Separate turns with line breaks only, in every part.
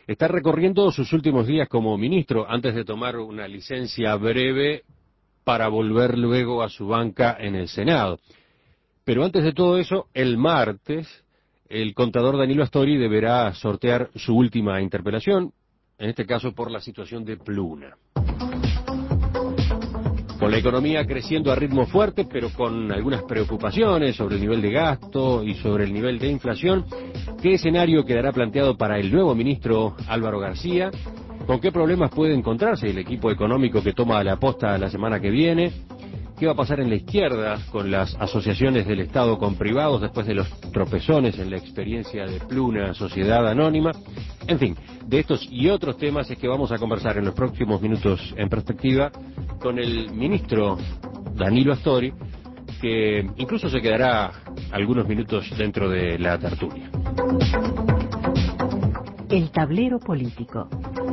está recorriendo sus últimos días como ministro antes de tomar una licencia breve para volver luego a su banca en el Senado. Pero antes de todo eso, el martes, el contador Danilo Astori deberá sortear su última interpelación, en este caso por la situación de Pluna. Con la economía creciendo a ritmo fuerte, pero con algunas preocupaciones sobre el nivel de gasto y sobre el nivel de inflación, ¿qué escenario quedará planteado para el nuevo ministro Álvaro García? ¿Con qué problemas puede encontrarse el equipo económico que toma la posta la semana que viene? ¿Qué va a pasar en la izquierda con las asociaciones del Estado con privados después de los tropezones en la experiencia de Pluna, sociedad anónima? En fin, de estos y otros temas es que vamos a conversar en los próximos minutos en perspectiva con el ministro Danilo Astori, que incluso se quedará algunos minutos dentro de la tertulia.
El tablero político.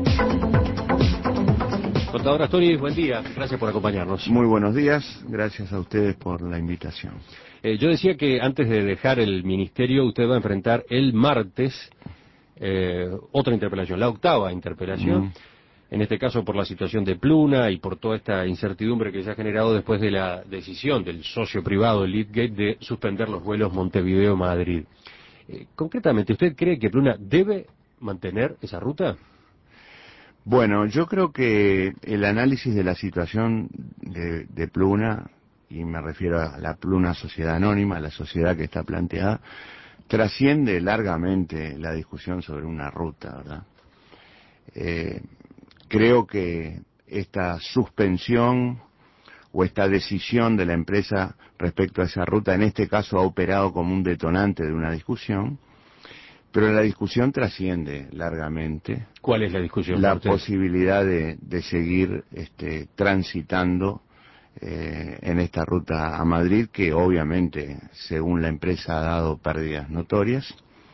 Contador Astori, buen día, gracias por acompañarnos.
Muy buenos días, gracias a ustedes por la invitación.
Yo decía que antes de dejar el ministerio usted va a enfrentar el martes otra interpelación, la octava interpelación, en este caso por la situación de Pluna y por toda esta incertidumbre que se ha generado después de la decisión del socio privado Leadgate de suspender los vuelos Montevideo-Madrid. Concretamente, ¿usted cree que Pluna debe mantener esa ruta?
Bueno, yo creo que el análisis de la situación de Pluna, y me refiero a la Pluna Sociedad Anónima, la sociedad que está planteada, trasciende largamente la discusión sobre una ruta, ¿verdad? Creo que esta suspensión o esta decisión de la empresa respecto a esa ruta, en este caso ha operado como un detonante de una discusión, pero la discusión trasciende largamente.
¿Cuál es la discusión?
La posibilidad de seguir transitando en esta ruta a Madrid, que obviamente, según la empresa, ha dado pérdidas notorias,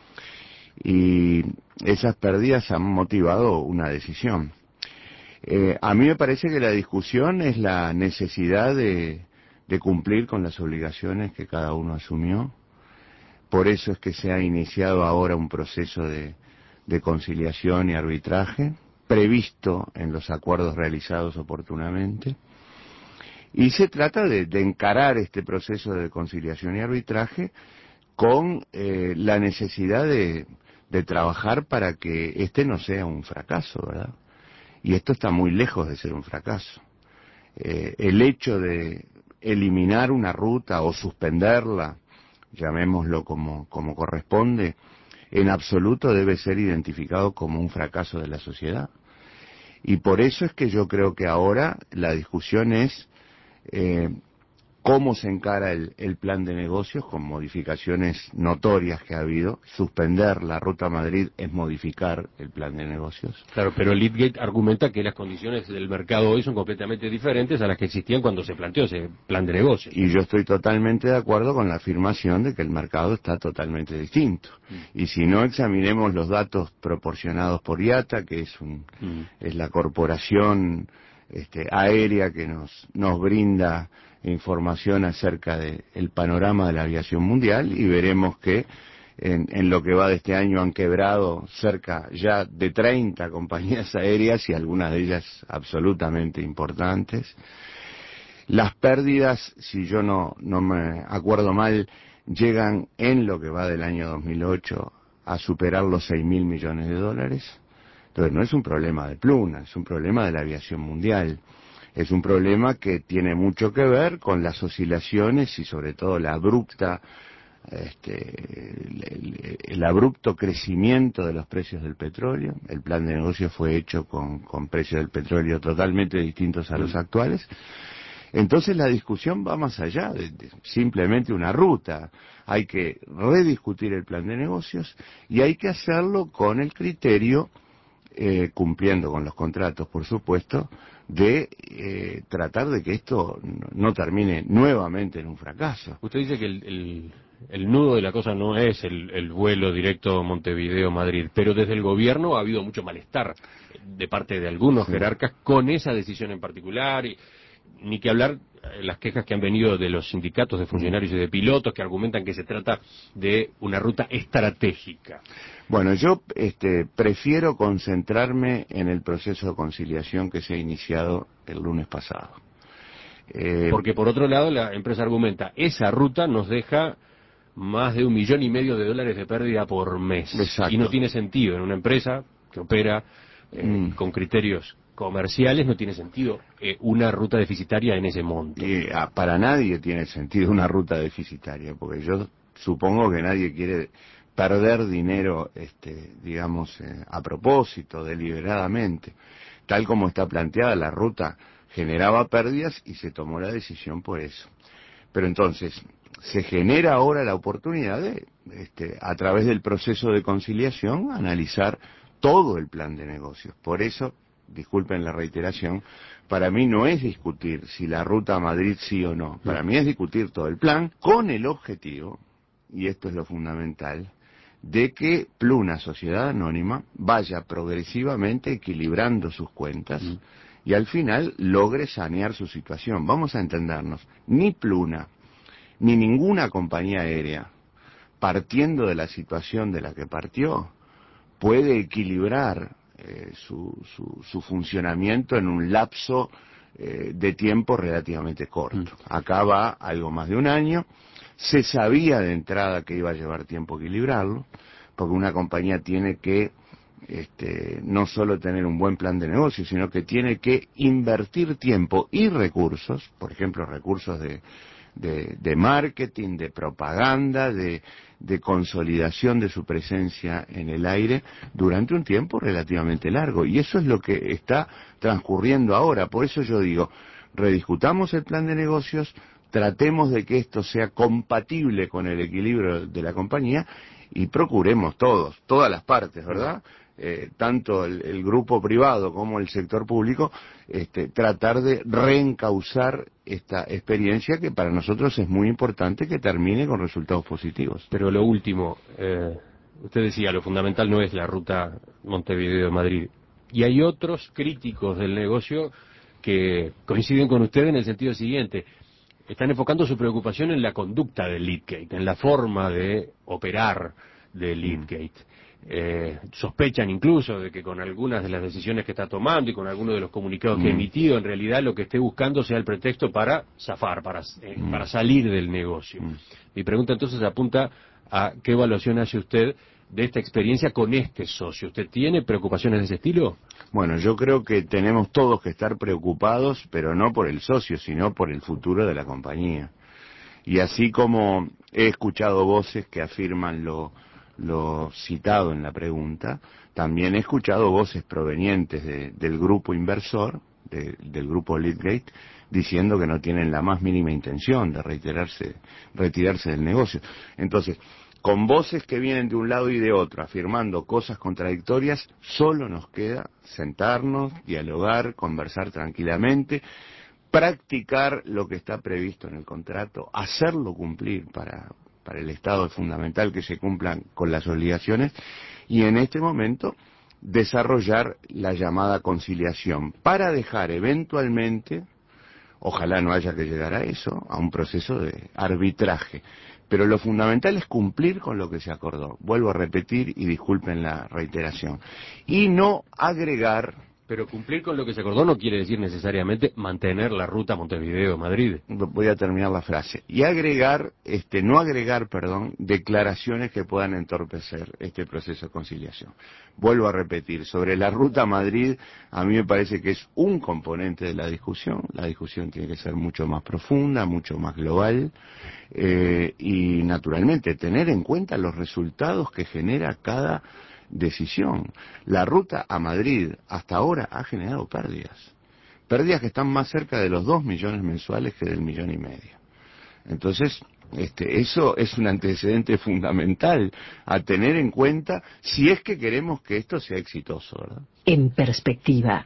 y esas pérdidas han motivado una decisión. A mí me parece que la discusión es la necesidad de cumplir con las obligaciones que cada uno asumió. Por eso es que se ha iniciado ahora un proceso de conciliación y arbitraje, previsto en los acuerdos realizados oportunamente. Y se trata de encarar este proceso de conciliación y arbitraje con la necesidad de trabajar para que este no sea un fracaso, ¿verdad? Y esto está muy lejos de ser un fracaso. El hecho de eliminar una ruta o suspenderla, llamémoslo como corresponde, en absoluto debe ser identificado como un fracaso de la sociedad. Y por eso es que yo creo que ahora la discusión es cómo se encara el plan de negocios con modificaciones notorias que ha habido. Suspender la ruta a Madrid es modificar el plan de negocios.
Claro, pero Leadgate argumenta que las condiciones del mercado hoy son completamente diferentes a las que existían cuando se planteó ese plan de negocios.
Y yo estoy totalmente de acuerdo con la afirmación de que el mercado está totalmente distinto. Y si no, examinemos los datos proporcionados por IATA, que es la corporación aérea que nos brinda información acerca del panorama de la aviación mundial, y veremos que en lo que va de este año han quebrado cerca ya de 30 compañías aéreas, y algunas de ellas absolutamente importantes. Las pérdidas, si yo no me acuerdo mal, llegan en lo que va del año 2008 a superar los 6.000 millones de dólares. Entonces no es un problema de Pluna, es un problema de la aviación mundial. Es un problema que tiene mucho que ver con las oscilaciones y sobre todo el abrupto crecimiento de los precios del petróleo. El plan de negocio fue hecho con precios del petróleo totalmente distintos a los actuales. Entonces la discusión va más allá de simplemente una ruta. Hay que rediscutir el plan de negocios y hay que hacerlo con el criterio, cumpliendo con los contratos, por supuesto, de tratar de que esto no termine nuevamente en un fracaso.
Usted dice que el nudo de la cosa no es el vuelo directo Montevideo-Madrid, pero desde el gobierno ha habido mucho malestar de parte de algunos jerarcas con esa decisión en particular, Ni que hablar las quejas que han venido de los sindicatos de funcionarios y de pilotos que argumentan que se trata de una ruta estratégica.
Bueno, yo prefiero concentrarme en el proceso de conciliación que se ha iniciado el lunes pasado.
Porque por otro lado la empresa argumenta, esa ruta nos deja más de $1,5 millones de pérdida por mes.
Exacto.
Y no tiene sentido en una empresa que opera con criterios comerciales, no tiene sentido una ruta deficitaria en ese monto.
Y para nadie tiene sentido una ruta deficitaria, porque yo supongo que nadie quiere perder dinero, digamos, a propósito, deliberadamente. Tal como está planteada la ruta, generaba pérdidas y se tomó la decisión por eso. Pero entonces, se genera ahora la oportunidad de, a través del proceso de conciliación, analizar todo el plan de negocios. Por eso, disculpen la reiteración, para mí no es discutir si la ruta a Madrid sí o no. Para mí es discutir todo el plan con el objetivo, y esto es lo fundamental, de que Pluna, sociedad anónima, vaya progresivamente equilibrando sus cuentas y al final logre sanear su situación. Vamos a entendernos, ni Pluna, ni ninguna compañía aérea, partiendo de la situación de la que partió, puede equilibrar su funcionamiento en un lapso de tiempo relativamente corto. Acá va algo más de un año. Se sabía de entrada que iba a llevar tiempo equilibrarlo, porque una compañía tiene que no solo tener un buen plan de negocio, sino que tiene que invertir tiempo y recursos, por ejemplo, recursos de marketing, de propaganda, de consolidación de su presencia en el aire durante un tiempo relativamente largo. Y eso es lo que está transcurriendo ahora. Por eso yo digo, rediscutamos el plan de negocios, tratemos de que esto sea compatible con el equilibrio de la compañía y procuremos todas las partes, ¿verdad? Tanto el grupo privado como el sector público, tratar de reencauzar esta experiencia que para nosotros es muy importante que termine con resultados positivos.
Pero lo último, usted decía, lo fundamental no es la ruta Montevideo-Madrid. Y hay otros críticos del negocio que coinciden con usted en el sentido siguiente. Están enfocando su preocupación en la conducta del Leadgate, en la forma de operar del Leadgate. Sospechan incluso de que con algunas de las decisiones que está tomando y con algunos de los comunicados que ha emitido, en realidad lo que esté buscando sea el pretexto para zafar, para salir del negocio. Mi pregunta entonces apunta a qué evaluación hace usted de esta experiencia con este socio. ¿Usted tiene preocupaciones de ese estilo?
Bueno, yo creo que tenemos todos que estar preocupados, pero no por el socio, sino por el futuro de la compañía. Y así como he escuchado voces que afirman lo citado en la pregunta, también he escuchado voces provenientes del grupo inversor, del grupo Leadgate, diciendo que no tienen la más mínima intención de retirarse del negocio. Entonces, con voces que vienen de un lado y de otro, afirmando cosas contradictorias, solo nos queda sentarnos, dialogar, conversar tranquilamente, practicar lo que está previsto en el contrato, hacerlo cumplir para el Estado es fundamental que se cumplan con las obligaciones y en este momento desarrollar la llamada conciliación para dejar eventualmente, ojalá no haya que llegar a eso, a un proceso de arbitraje. Pero lo fundamental es cumplir con lo que se acordó. Vuelvo a repetir y disculpen la reiteración. Y no agregar.
Pero cumplir con lo que se acordó no quiere decir necesariamente mantener la ruta Montevideo-Madrid.
Voy a terminar la frase. Y no agregar, declaraciones que puedan entorpecer este proceso de conciliación. Vuelvo a repetir, sobre la ruta a Madrid, a mí me parece que es un componente de la discusión. La discusión tiene que ser mucho más profunda, mucho más global, y naturalmente tener en cuenta los resultados que genera cada decisión. La ruta a Madrid hasta ahora ha generado pérdidas que están más cerca de los 2 millones mensuales que del 1,5 millones. Entonces, eso es un antecedente fundamental a tener en cuenta si es que queremos que esto sea exitoso, ¿verdad?
En perspectiva.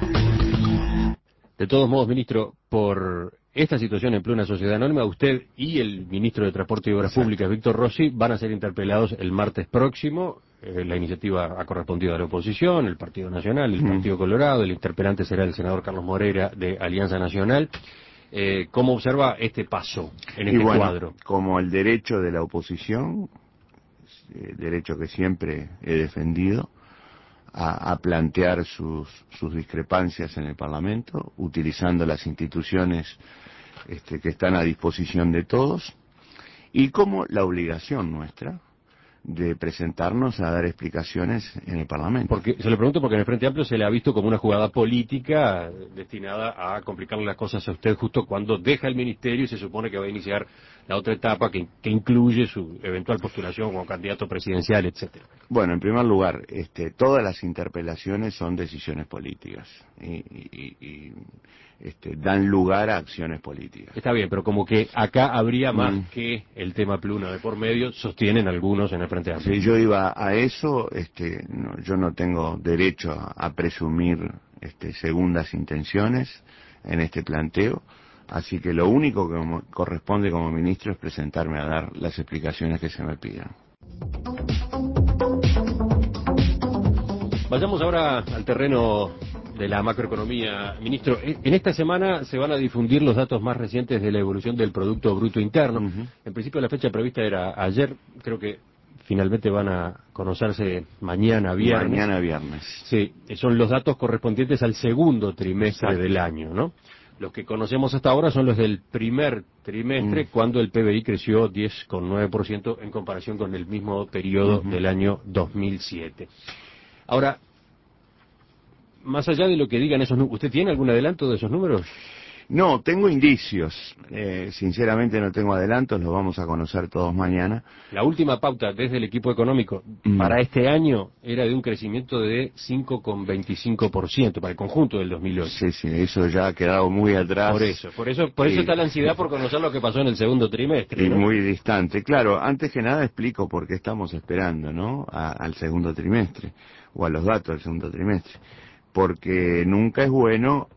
De todos modos, ministro, por esta situación en Pluna Sociedad Anónima, usted y el ministro de Transporte y Obras Públicas, Víctor Rossi, van a ser interpelados el martes próximo la iniciativa ha correspondido a la oposición, el Partido Nacional, el Partido Colorado, el interpelante será el senador Carlos Moreira de Alianza Nacional. ¿Cómo observa este paso en este cuadro?
Como el derecho de la oposición, derecho que siempre he defendido, a plantear sus discrepancias en el Parlamento, utilizando las instituciones que están a disposición de todos, y como la obligación nuestra de presentarnos a dar explicaciones en el Parlamento.
Porque se lo pregunto porque en el Frente Amplio se le ha visto como una jugada política destinada a complicarle las cosas a usted justo cuando deja el ministerio y se supone que va a iniciar la otra etapa que incluye su eventual postulación como candidato presidencial, etcétera.
Bueno, en primer lugar, todas las interpelaciones son decisiones políticas y dan lugar a acciones políticas.
Está bien, pero como que acá habría más que el tema Pluna de por medio, sostienen algunos en el Frente Amplio.
Si yo iba a eso, yo no tengo derecho a presumir segundas intenciones en este planteo, así que lo único que corresponde como ministro es presentarme a dar las explicaciones que se me pidan.
Vayamos ahora al terreno de la macroeconomía. Ministro, en esta semana se van a difundir los datos más recientes de la evolución del Producto Bruto Interno. En principio la fecha prevista era ayer, creo que finalmente van a conocerse mañana viernes.
Mañana viernes.
Sí, son los datos correspondientes al segundo trimestre del año, ¿no? Los que conocemos hasta ahora son los del primer trimestre, cuando el PBI creció 10,9% en comparación con el mismo periodo del año 2007. Ahora, más allá de lo que digan esos números, ¿usted tiene algún adelanto de esos números?
No, tengo indicios. Sinceramente no tengo adelantos, los vamos a conocer todos mañana.
La última pauta desde el equipo económico para este año era de un crecimiento de 5,25% para el conjunto del 2008.
Sí, eso ya ha quedado muy atrás.
Por eso está la ansiedad por conocer lo que pasó en el segundo trimestre,
y
¿no?
muy distante. Claro, antes que nada explico por qué estamos esperando, ¿no? Al segundo trimestre, o a los datos del segundo trimestre. Porque nunca es bueno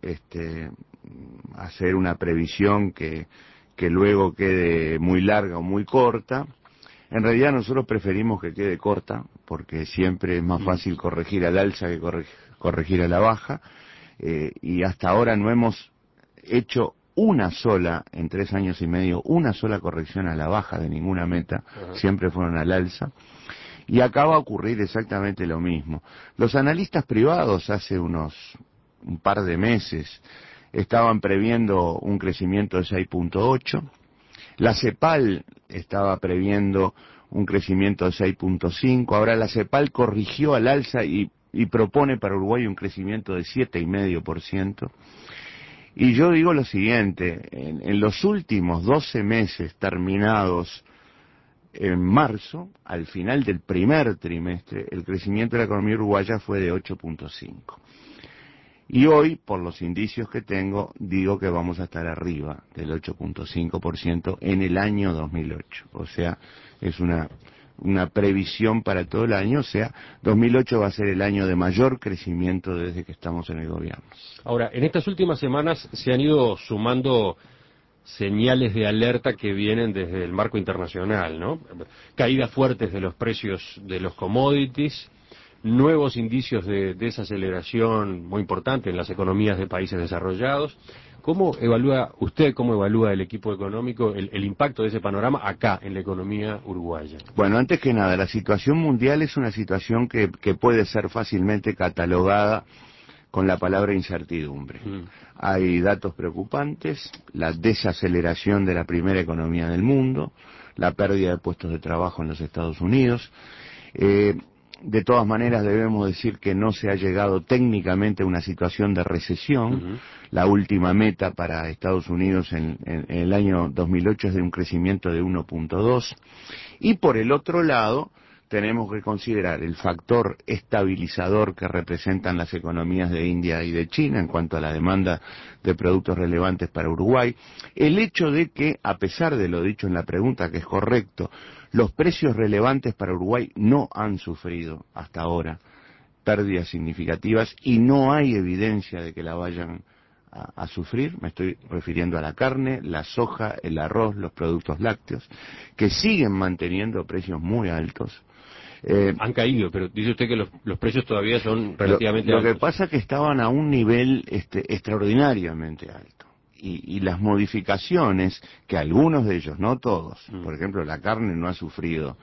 hacer una previsión que luego quede muy larga o muy corta. En realidad nosotros preferimos que quede corta, porque siempre es más fácil corregir al alza que corregir a la baja, y hasta ahora no hemos hecho una sola, en 3 años y medio, una sola corrección a la baja de ninguna meta, siempre fueron al alza. Y acá va a ocurrir exactamente lo mismo. Los analistas privados hace un par de meses estaban previendo un crecimiento de 6,8. La CEPAL estaba previendo un crecimiento de 6,5. Ahora la CEPAL corrigió al alza y propone para Uruguay un crecimiento de 7,5%. Y yo digo lo siguiente, en los últimos 12 meses terminados en marzo, al final del primer trimestre, el crecimiento de la economía uruguaya fue de 8,5. Y hoy, por los indicios que tengo, digo que vamos a estar arriba del 8,5% en el año 2008. O sea, es una previsión para todo el año, o sea, 2008 va a ser el año de mayor crecimiento desde que estamos en el gobierno.
Ahora, en estas últimas semanas se han ido sumando señales de alerta que vienen desde el marco internacional, ¿no? Caídas fuertes de los precios de los commodities, nuevos indicios de desaceleración muy importante en las economías de países desarrollados. ¿Cómo evalúa usted, cómo evalúa el equipo económico el impacto de ese panorama acá en la economía uruguaya?
Bueno, antes que nada, la situación mundial es una situación que puede ser fácilmente catalogada con la palabra incertidumbre. Hay datos preocupantes, la desaceleración de la primera economía del mundo, la pérdida de puestos de trabajo en los Estados Unidos. De todas maneras debemos decir que no se ha llegado técnicamente a una situación de recesión. La última meta para Estados Unidos en el año 2008 es de un crecimiento de 1,2. Y por el otro lado, tenemos que considerar el factor estabilizador que representan las economías de India y de China en cuanto a la demanda de productos relevantes para Uruguay. El hecho de que, a pesar de lo dicho en la pregunta, que es correcto, los precios relevantes para Uruguay no han sufrido hasta ahora pérdidas significativas y no hay evidencia de que la vayan a sufrir. Me estoy refiriendo a la carne, la soja, el arroz, los productos lácteos, que siguen manteniendo precios muy altos.
Han caído, pero dice usted que los precios todavía son relativamente
lo
altos.
que pasa es que estaban a un nivel extraordinariamente alto. Y las modificaciones, que algunos de ellos, no todos, por ejemplo la carne no ha sufrido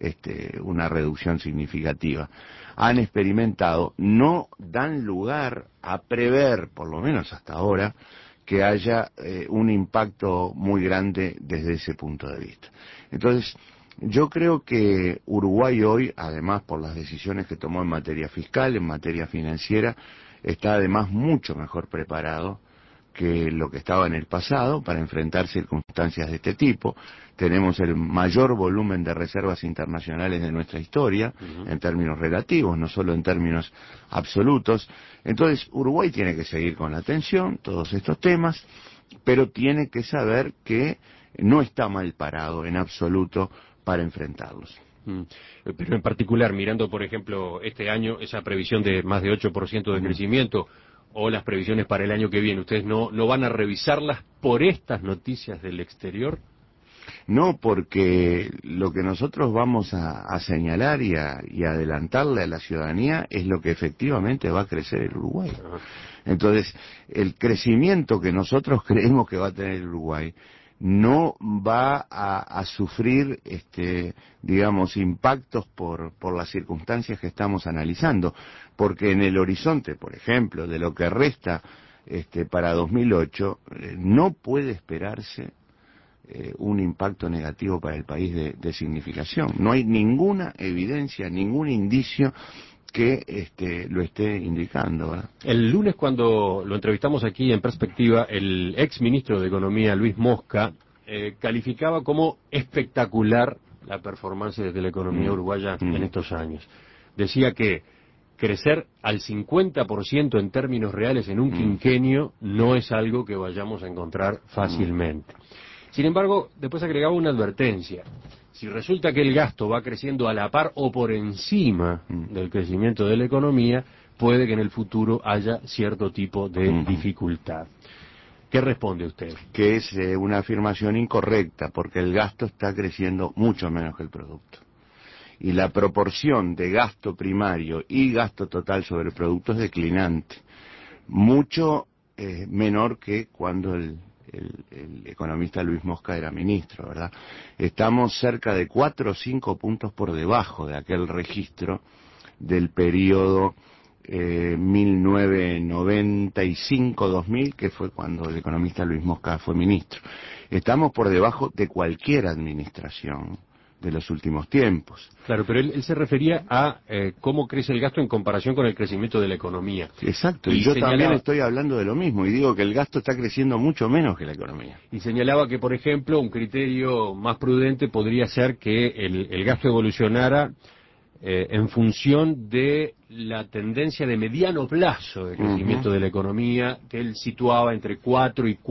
una reducción significativa, han experimentado, no dan lugar a prever, por lo menos hasta ahora, que haya un impacto muy grande desde ese punto de vista. Entonces, yo creo que Uruguay hoy, además por las decisiones que tomó en materia fiscal, en materia financiera, está además mucho mejor preparado que lo que estaba en el pasado para enfrentar circunstancias de este tipo. Tenemos el mayor volumen de reservas internacionales de nuestra historia, en términos relativos, no solo en términos absolutos. Entonces, Uruguay tiene que seguir con la atención, todos estos temas, pero tiene que saber que no está mal parado en absoluto para enfrentarlos.
Pero en particular, mirando, por ejemplo, este año, esa previsión de más de 8% de crecimiento, o las previsiones para el año que viene, ¿ustedes no van a revisarlas por estas noticias del exterior?
No, porque lo que nosotros vamos a señalar y a adelantarle a la ciudadanía es lo que efectivamente va a crecer el Uruguay. Entonces, el crecimiento que nosotros creemos que va a tener el Uruguay no va a sufrir, digamos, impactos por las circunstancias que estamos analizando, porque en el horizonte, por ejemplo, de lo que resta para 2008, no puede esperarse un impacto negativo para el país de significación. No hay ninguna evidencia, ningún indicio que lo esté indicando, ¿verdad?
El lunes, cuando lo entrevistamos aquí en Perspectiva, el ex ministro de Economía, Luis Mosca, calificaba como espectacular la performance de la economía uruguaya en estos años. Decía que crecer al 50% en términos reales en un quinquenio no es algo que vayamos a encontrar fácilmente. Sin embargo, después agregaba una advertencia. Si resulta que el gasto va creciendo a la par o por encima del crecimiento de la economía, puede que en el futuro haya cierto tipo de dificultad. ¿Qué responde usted?
Que es una afirmación incorrecta, porque el gasto está creciendo mucho menos que el producto. Y la proporción de gasto primario y gasto total sobre el producto es declinante. Mucho menor que cuando el economista Luis Mosca era ministro, ¿verdad? Estamos cerca de 4 o 5 puntos por debajo de aquel registro del periodo 1995-2000, que fue cuando el economista Luis Mosca fue ministro. Estamos por debajo de cualquier administración de los últimos tiempos.
Claro, pero él se refería a cómo crece el gasto en comparación con el crecimiento de la economía.
Exacto, y yo también estoy hablando de lo mismo, y digo que el gasto está creciendo mucho menos que la economía.
Y señalaba que, por ejemplo, un criterio más prudente podría ser que el gasto evolucionara en función de la tendencia de mediano plazo de crecimiento de la economía, que él situaba entre 4 y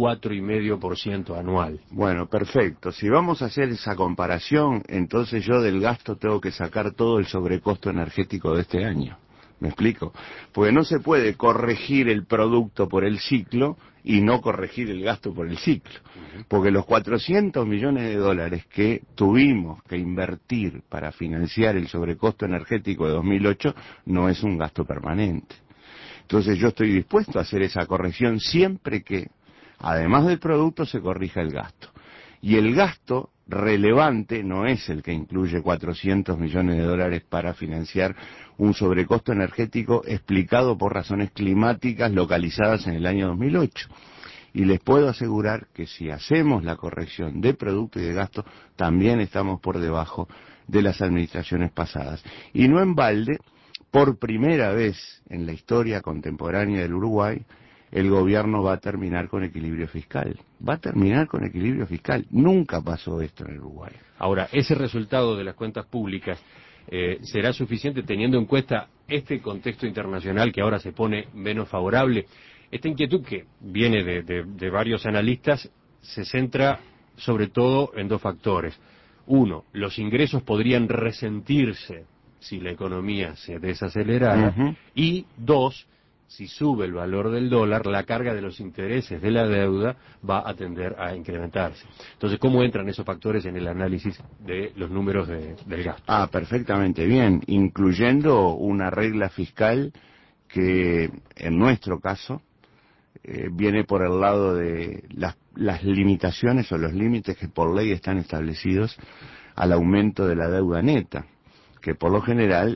4,5% anual.
Bueno, perfecto. Si vamos a hacer esa comparación, entonces yo del gasto tengo que sacar todo el sobrecosto energético de este año. ¿Me explico? Porque no se puede corregir el producto por el ciclo y no corregir el gasto por el ciclo. Porque los 400 millones de dólares que tuvimos que invertir para financiar el sobrecosto energético de 2008 no es un gasto permanente. Entonces yo estoy dispuesto a hacer esa corrección siempre que, además del producto, se corrija el gasto. Y el gasto relevante no es el que incluye 400 millones de dólares para financiar un sobrecosto energético explicado por razones climáticas localizadas en el año 2008. Y les puedo asegurar que si hacemos la corrección de producto y de gasto, también estamos por debajo de las administraciones pasadas. Y no en balde, por primera vez en la historia contemporánea del Uruguay, el gobierno va a terminar con equilibrio fiscal. Va a terminar con equilibrio fiscal. Nunca pasó esto en el Uruguay.
Ahora, ese resultado de las cuentas públicas será suficiente teniendo en cuenta este contexto internacional que ahora se pone menos favorable. Esta inquietud que viene de varios analistas se centra sobre todo en dos factores. Uno, los ingresos podrían resentirse si la economía se desacelerara. Y dos, si sube el valor del dólar, la carga de los intereses de la deuda va a tender a incrementarse. Entonces, ¿cómo entran esos factores en el análisis de los números del gasto?
Perfectamente bien, incluyendo una regla fiscal que, en nuestro caso, viene por el lado de las limitaciones o los límites que por ley están establecidos al aumento de la deuda neta, que por lo general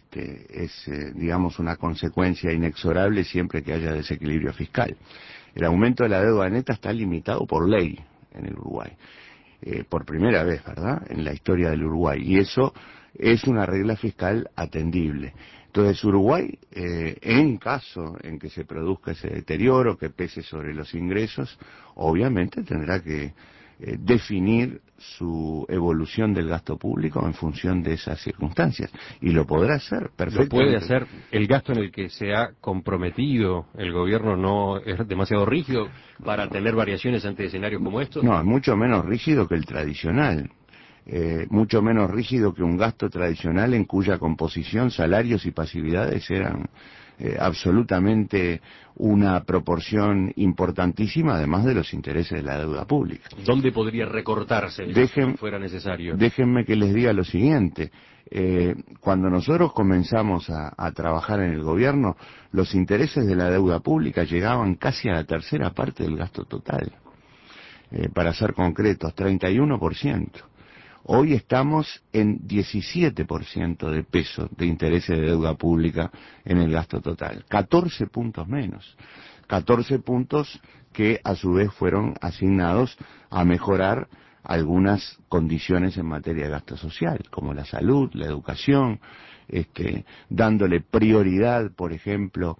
es, digamos, una consecuencia inexorable siempre que haya desequilibrio fiscal. El aumento de la deuda neta está limitado por ley en el Uruguay, por primera vez, ¿verdad?, en la historia del Uruguay, y eso es una regla fiscal atendible. Entonces Uruguay, en caso en que se produzca ese deterioro que pese sobre los ingresos, obviamente tendrá que definir su evolución del gasto público en función de esas circunstancias, y lo podrá hacer perfectamente.
¿Lo puede hacer? ¿El gasto en el que se ha comprometido el gobierno no es demasiado rígido para tener variaciones ante escenarios como estos?
No, es mucho menos rígido que el tradicional. Mucho menos rígido que un gasto tradicional en cuya composición salarios y pasividades eran absolutamente una proporción importantísima, además de los intereses de la deuda pública.
¿Dónde podría recortarse si fuera necesario?
Déjenme que les diga lo siguiente. Cuando nosotros comenzamos a trabajar en el gobierno, los intereses de la deuda pública llegaban casi a la tercera parte del gasto total. Para ser concretos, 31%. Hoy estamos en 17% de peso de intereses de deuda pública en el gasto total, 14 puntos menos, 14 puntos que a su vez fueron asignados a mejorar algunas condiciones en materia de gasto social, como la salud, la educación, dándole prioridad, por ejemplo,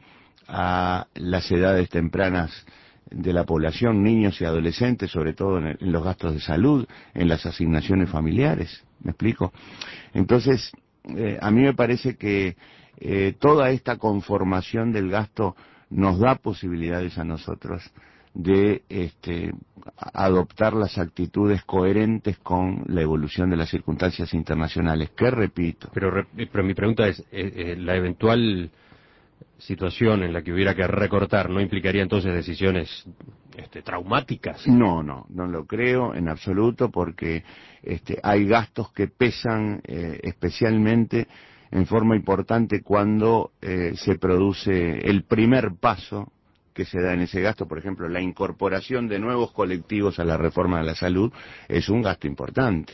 a las edades tempranas de la población, niños y adolescentes, sobre todo en los gastos de salud, en las asignaciones familiares. ¿Me explico? Entonces, a mí me parece que toda esta conformación del gasto nos da posibilidades a nosotros de adoptar las actitudes coherentes con la evolución de las circunstancias internacionales, que repito.
Pero mi pregunta es, la eventual situación en la que hubiera que recortar no implicaría entonces decisiones traumáticas.
No lo creo en absoluto, porque hay gastos que pesan especialmente en forma importante cuando se produce el primer paso que se da en ese gasto. Por ejemplo, la incorporación de nuevos colectivos a la reforma de la salud es un gasto importante.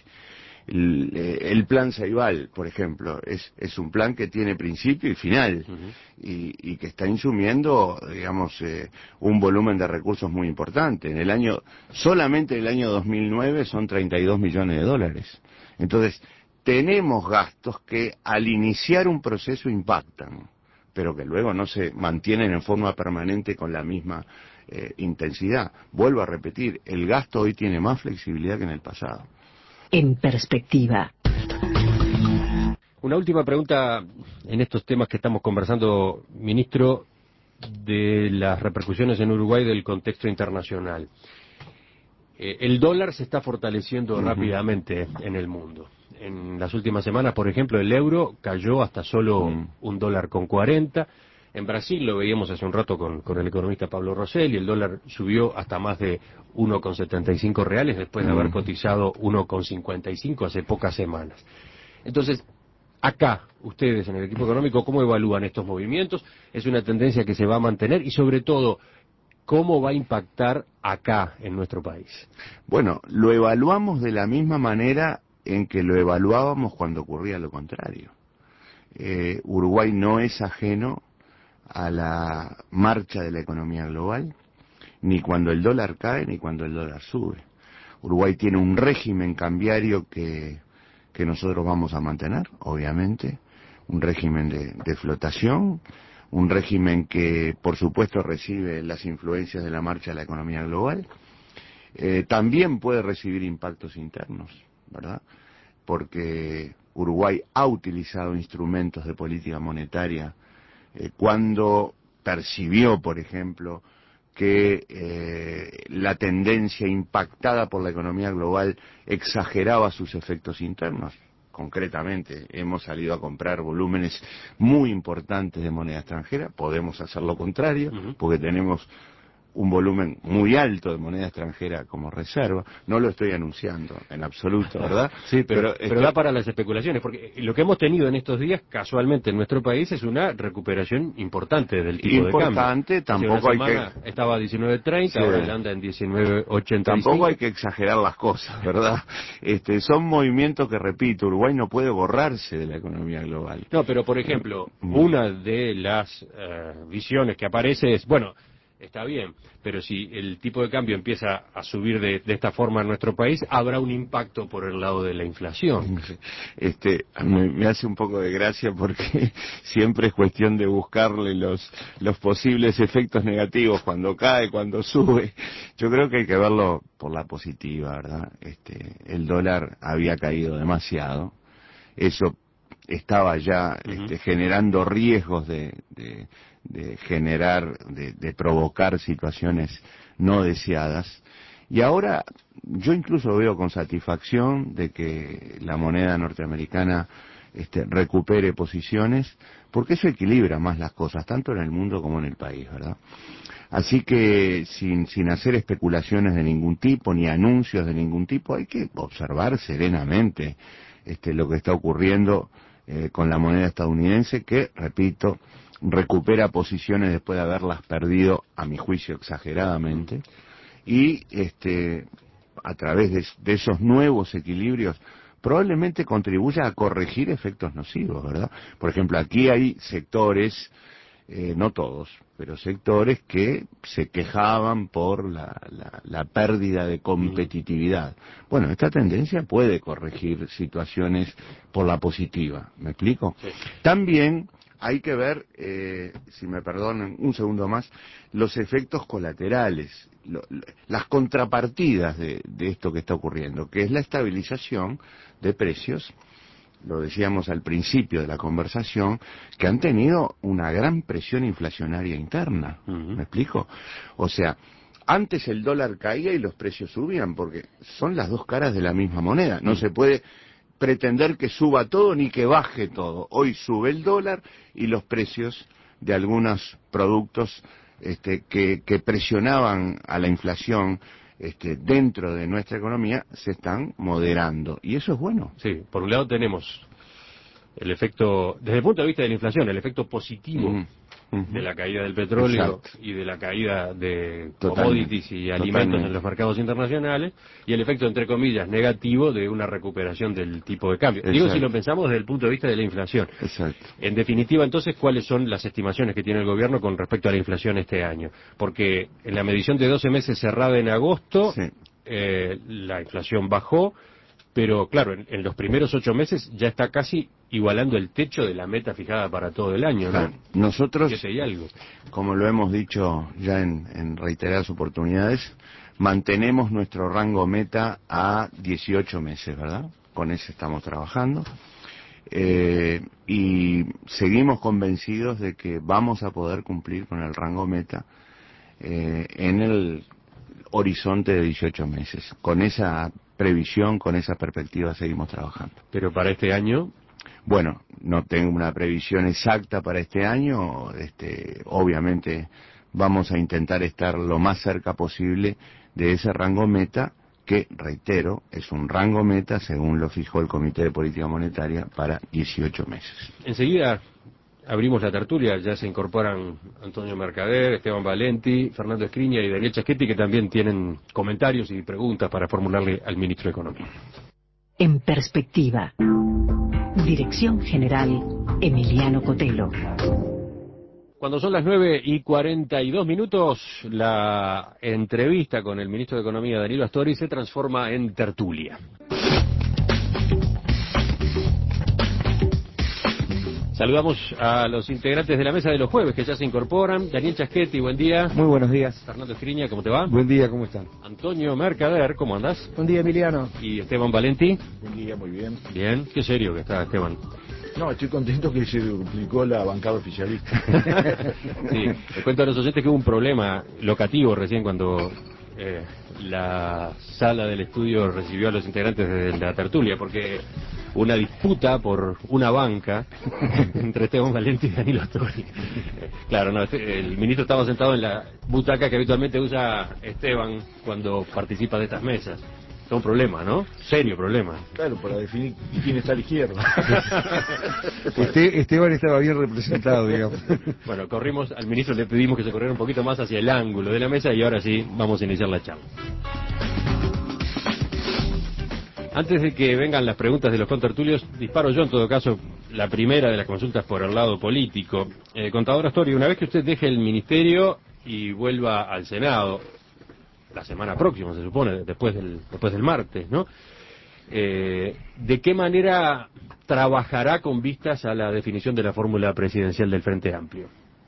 El plan Ceibal, por ejemplo, es un plan que tiene principio y final, y que está insumiendo, digamos, un volumen de recursos muy importante. Solamente en el año 2009 son 32 millones de dólares. Entonces, tenemos gastos que al iniciar un proceso impactan, pero que luego no se mantienen en forma permanente con la misma intensidad. Vuelvo a repetir, el gasto hoy tiene más flexibilidad que en el pasado.
En perspectiva.
Una última pregunta en estos temas que estamos conversando, ministro, de las repercusiones en Uruguay del contexto internacional. El dólar se está fortaleciendo rápidamente en el mundo. En las últimas semanas, por ejemplo, el euro cayó hasta solo $1.40. En Brasil, lo veíamos hace un rato con el economista Pablo Rosell, y el dólar subió hasta más de 1,75 reales después de haber cotizado 1,55 hace pocas semanas. Entonces, acá, ustedes en el equipo económico, ¿cómo evalúan estos movimientos? ¿Es una tendencia que se va a mantener? Y sobre todo, ¿cómo va a impactar acá en nuestro país?
Bueno, lo evaluamos de la misma manera en que lo evaluábamos cuando ocurría lo contrario. Uruguay no es ajeno a la marcha de la economía global, ni cuando el dólar cae ni cuando el dólar sube. Uruguay tiene un régimen cambiario que nosotros vamos a mantener, obviamente, un régimen de flotación, un régimen que por supuesto recibe las influencias de la marcha de la economía global. También puede recibir impactos internos, ¿verdad? Porque Uruguay ha utilizado instrumentos de política monetaria cuando percibió, por ejemplo, que la tendencia impactada por la economía global exageraba sus efectos internos. concretamente hemos salido a comprar volúmenes muy importantes de moneda extranjera, podemos hacer lo contrario, porque tenemos un volumen muy alto de moneda extranjera como reserva. No lo estoy anunciando en absoluto, ¿verdad?
Sí, pero da para las especulaciones, porque lo que hemos tenido en estos días, casualmente en nuestro país, es una recuperación importante del tipo de cambio.
Importante, tampoco hay que...
Estaba a 19.30, sí, ahora ya anda en 19.85.
Tampoco hay que exagerar las cosas, ¿verdad? Son movimientos que, repito, Uruguay no puede borrarse de la economía global.
No, pero por ejemplo, una de las visiones que aparece es, bueno, está bien, pero si el tipo de cambio empieza a subir de esta forma en nuestro país, habrá un impacto por el lado de la inflación.
Me hace un poco de gracia porque siempre es cuestión de buscarle los posibles efectos negativos cuando cae, cuando sube. Yo creo que hay que verlo por la positiva, ¿verdad? El dólar había caído demasiado. Eso estaba ya generando riesgos de provocar situaciones no deseadas, y ahora yo incluso veo con satisfacción de que la moneda norteamericana recupere posiciones, porque eso equilibra más las cosas, tanto en el mundo como en el país, ¿verdad? Así que sin hacer especulaciones de ningún tipo, ni anuncios de ningún tipo, hay que observar serenamente lo que está ocurriendo con la moneda estadounidense, que, repito, recupera posiciones después de haberlas perdido, a mi juicio, exageradamente, y a través de esos nuevos equilibrios probablemente contribuya a corregir efectos nocivos, ¿verdad? Por ejemplo, aquí hay sectores, no todos, pero sectores que se quejaban por la pérdida de competitividad. Bueno, esta tendencia puede corregir situaciones por la positiva, ¿me explico? Sí. También hay que ver, si me perdonan un segundo más, los efectos colaterales, las contrapartidas de esto que está ocurriendo, que es la estabilización de precios. Lo decíamos al principio de la conversación, que han tenido una gran presión inflacionaria interna. ¿Me explico? O sea, antes el dólar caía y los precios subían, porque son las dos caras de la misma moneda. No se puede pretender que suba todo ni que baje todo. Hoy sube el dólar y los precios de algunos productos que presionaban a la inflación dentro de nuestra economía se están moderando, y eso es bueno.
Sí, por un lado tenemos el efecto, desde el punto de vista de la inflación, el efecto positivo de la caída del petróleo. Exacto. Y de la caída de commodities y alimentos en los mercados internacionales, y el efecto, entre comillas, negativo de una recuperación del tipo de cambio. Exacto. Digo, si lo pensamos desde el punto de vista de la inflación.
Exacto.
En definitiva, entonces, ¿cuáles son las estimaciones que tiene el gobierno con respecto a la inflación este año? Porque en la medición de 12 meses cerrada en agosto, sí, la inflación bajó, pero claro, en los primeros 8 meses ya está casi igualando el techo de la meta fijada para todo el año, ¿no?
Claro. Nosotros,
7 y algo.
Como lo hemos dicho ya en reiteradas oportunidades, mantenemos nuestro rango meta a 18 meses, ¿verdad? Con ese estamos trabajando. Y seguimos convencidos de que vamos a poder cumplir con el rango meta en el horizonte de 18 meses. Con esa previsión, con esa perspectiva seguimos trabajando.
¿Pero para este año?
Bueno, no tengo una previsión exacta para este año. Obviamente vamos a intentar estar lo más cerca posible de ese rango meta, que, reitero, es un rango meta según lo fijó el Comité de Política Monetaria para 18 meses.
Enseguida abrimos la tertulia, ya se incorporan Antonio Mercader, Esteban Valenti, Fernando Escriña y Daniel Chaschetti, que también tienen comentarios y preguntas para formularle al ministro de Economía.
En perspectiva. Dirección General Emiliano Cotelo.
Cuando son las 9:42, la entrevista con el ministro de Economía, Danilo Astori, se transforma en tertulia. Saludamos a los integrantes de la mesa de los jueves que ya se incorporan. Daniel Chaschetti, buen día.
Muy buenos días.
Fernando Escriña, ¿cómo te va?
Buen día, ¿cómo están?
Antonio Mercader, ¿cómo andás?
Buen día, Emiliano.
Y Esteban Valenti.
Buen día, muy bien.
Bien, qué serio que está Esteban.
No, estoy contento que se duplicó la bancada oficialista.
Sí, les cuento a los oyentes que hubo un problema locativo recién cuando la sala del estudio recibió a los integrantes de la tertulia, porque una disputa por una banca entre Esteban Valenti y Danilo Astori. Claro, no, el ministro estaba sentado en la butaca que habitualmente usa Esteban cuando participa de estas mesas. Es un problema, ¿no? Serio problema.
Claro, para definir quién está a la izquierda.
Esteban estaba bien representado, digamos.
Bueno, corrimos, al ministro le pedimos que se corriera un poquito más hacia el ángulo de la mesa y ahora sí, vamos a iniciar la charla. Antes de que vengan las preguntas de los contertulios, disparo yo en todo caso la primera de las consultas por el lado político. Contador Astori, una vez que usted deje el ministerio y vuelva al Senado, la semana próxima se supone, después del martes, ¿no? ¿De qué manera trabajará con vistas a la definición de la fórmula presidencial del Frente Amplio?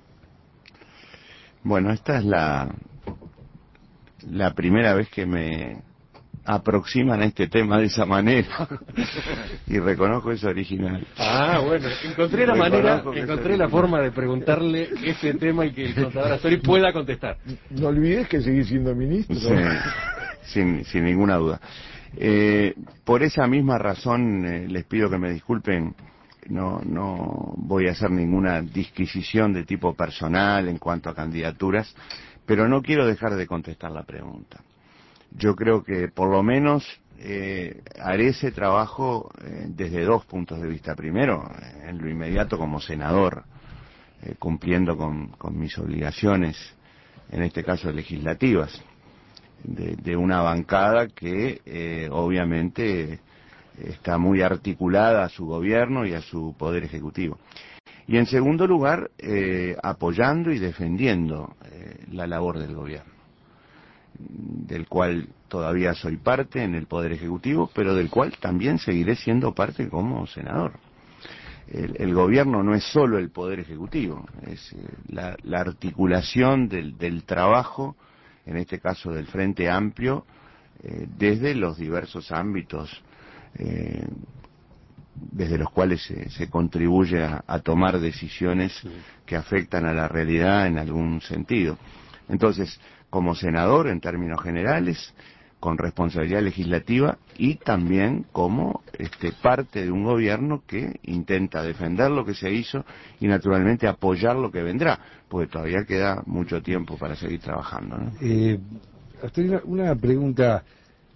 Bueno, esta es la primera vez que me aproximan a este tema de esa manera y reconozco es original.
Ah, bueno, encontré la forma de preguntarle este tema y que el contador Astori pueda contestar.
No olvides que seguís siendo ministro.
Sí, sin ninguna duda. Por esa misma razón les pido que me disculpen, no voy a hacer ninguna disquisición de tipo personal en cuanto a candidaturas, pero no quiero dejar de contestar la pregunta. Yo creo que por lo menos haré ese trabajo desde dos puntos de vista. Primero, en lo inmediato como senador, cumpliendo con mis obligaciones, en este caso legislativas, de una bancada que obviamente está muy articulada a su gobierno y a su poder ejecutivo. Y en segundo lugar, apoyando y defendiendo la labor del gobierno, del cual todavía soy parte en el Poder Ejecutivo, pero del cual también seguiré siendo parte como senador. El gobierno no es solo el Poder Ejecutivo, es la articulación del trabajo, en este caso del Frente Amplio, desde los diversos ámbitos desde los cuales se contribuye a tomar decisiones que afectan a la realidad en algún sentido. Entonces, como senador en términos generales, con responsabilidad legislativa y también como parte de un gobierno que intenta defender lo que se hizo y naturalmente apoyar lo que vendrá, porque todavía queda mucho tiempo para seguir trabajando, ¿no?
Una pregunta.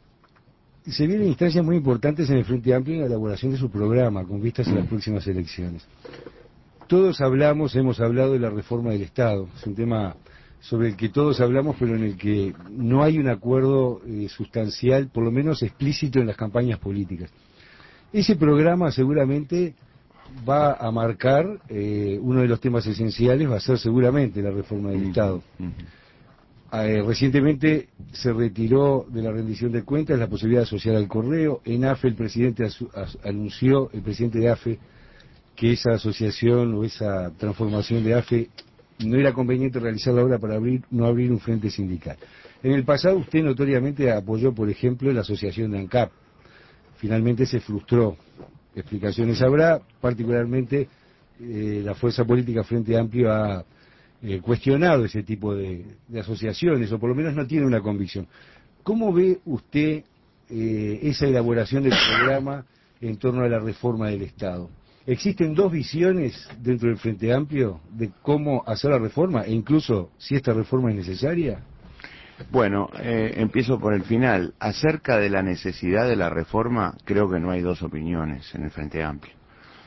Se vienen instancias muy importantes en el Frente Amplio en la elaboración de su programa con vistas a las próximas elecciones. Todos hemos hablado de la reforma del Estado. Es un tema sobre el que todos hablamos, pero en el que no hay un acuerdo sustancial, por lo menos explícito en las campañas políticas. Ese programa seguramente va a marcar, uno de los temas esenciales va a ser seguramente la reforma del Estado. Recientemente se retiró de la rendición de cuentas la posibilidad de asociar al correo. En AFE el presidente anunció, el presidente de AFE, que esa asociación o esa transformación de AFE no era conveniente realizarla ahora para no abrir un frente sindical. En el pasado usted notoriamente apoyó, por ejemplo, la asociación de ANCAP. Finalmente se frustró. Explicaciones habrá, particularmente la fuerza política Frente Amplio ha cuestionado ese tipo de asociaciones, o por lo menos no tiene una convicción. ¿Cómo ve usted esa elaboración del programa en torno a la reforma del Estado? ¿Existen dos visiones dentro del Frente Amplio de cómo hacer la reforma, e incluso si esta reforma es necesaria?
Bueno, empiezo por el final. Acerca de la necesidad de la reforma, creo que no hay dos opiniones en el Frente Amplio.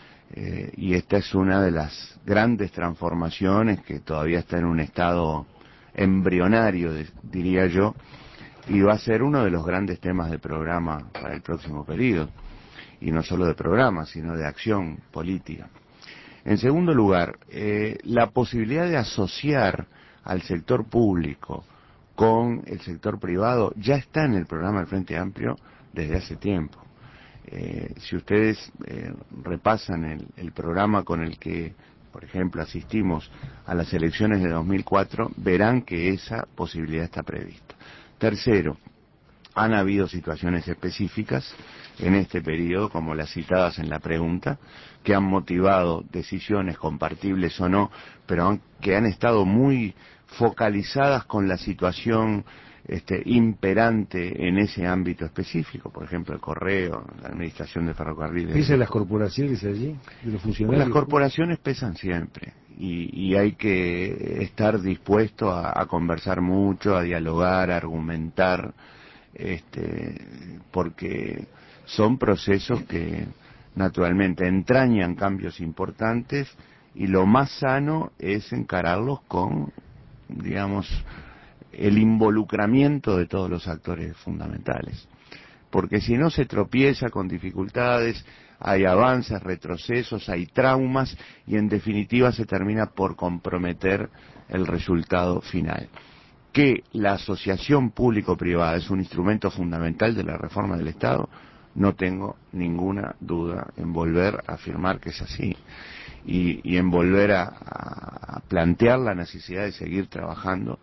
Y esta es una de las grandes transformaciones que todavía está en un estado embrionario, diría yo, y va a ser uno de los grandes temas de programa para el próximo periodo, y no solo de programa, sino de acción política. En segundo lugar, la posibilidad de asociar al sector público con el sector privado ya está en el programa del Frente Amplio desde hace tiempo. Si ustedes repasan el programa con el que, por ejemplo, asistimos a las elecciones de 2004, verán que esa posibilidad está prevista. Tercero, han habido situaciones específicas en este periodo, como las citadas en la pregunta, que han motivado decisiones compartibles o no, pero que han estado muy focalizadas con la situación imperante en ese ámbito específico, por ejemplo el correo, la administración de ferrocarriles.
¿Pesan las corporaciones allí, de los funcionarios?
Las corporaciones pesan siempre y hay que estar dispuesto a conversar mucho, a dialogar, a argumentar, porque son procesos que naturalmente entrañan cambios importantes y lo más sano es encararlos con, digamos, el involucramiento de todos los actores fundamentales, porque si no se tropieza con dificultades, hay avances, retrocesos, hay traumas y en definitiva se termina por comprometer el resultado final. Que la asociación público-privada es un instrumento fundamental de la reforma del Estado, no tengo ninguna duda en volver a afirmar que es así y en volver a plantear la necesidad de seguir trabajando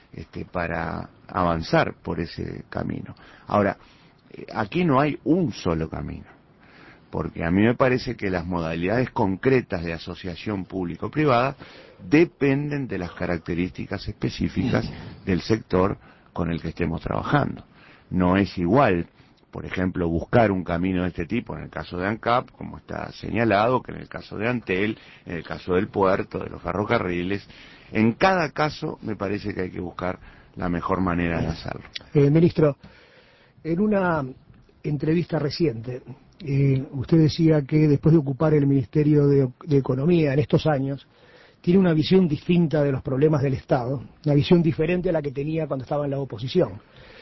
para avanzar por ese camino. Ahora, aquí no hay un solo camino, porque a mí me parece que las modalidades concretas de asociación público-privada dependen de las características específicas del sector con el que estemos trabajando. No es igual, por ejemplo, buscar un camino de este tipo en el caso de ANCAP, como está señalado, que en el caso de Antel, en el caso del puerto, de los ferrocarriles. En cada caso me parece que hay que buscar la mejor manera de hacerlo.
Ministro, en una entrevista reciente, usted decía que después de ocupar el Ministerio de Economía en estos años, tiene una visión distinta de los problemas del Estado, una visión diferente a la que tenía cuando estaba en la oposición.